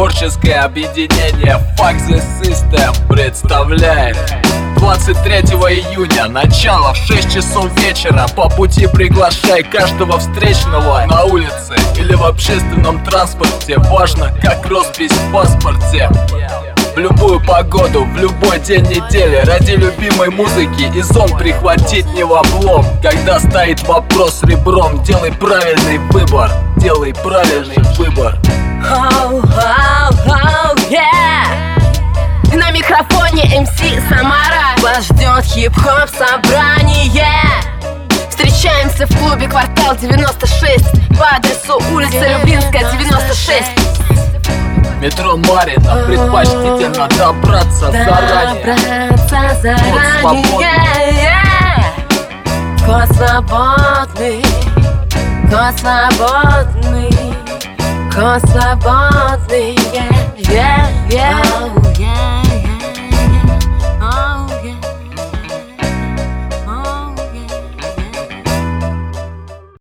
Творческое объединение Fuck the System представляет 23 июня, начало в 6 часов вечера. По пути приглашай каждого встречного на улице или в общественном транспорте. Важно, как роспись в паспорте. В любую погоду, в любой день недели. Ради любимой музыки и зон прихватить не в облом. Когда стоит вопрос ребром, делай правильный выбор. Делай правильный выбор. На микрофоне MC Самара. Вас ждет хип-хоп собрание. Встречаемся в клубе «Квартал 96» по адресу улица Любинская, 96. Метро Марина, предпочтительно добраться заранее. Код свободный, код свободный, код свободный,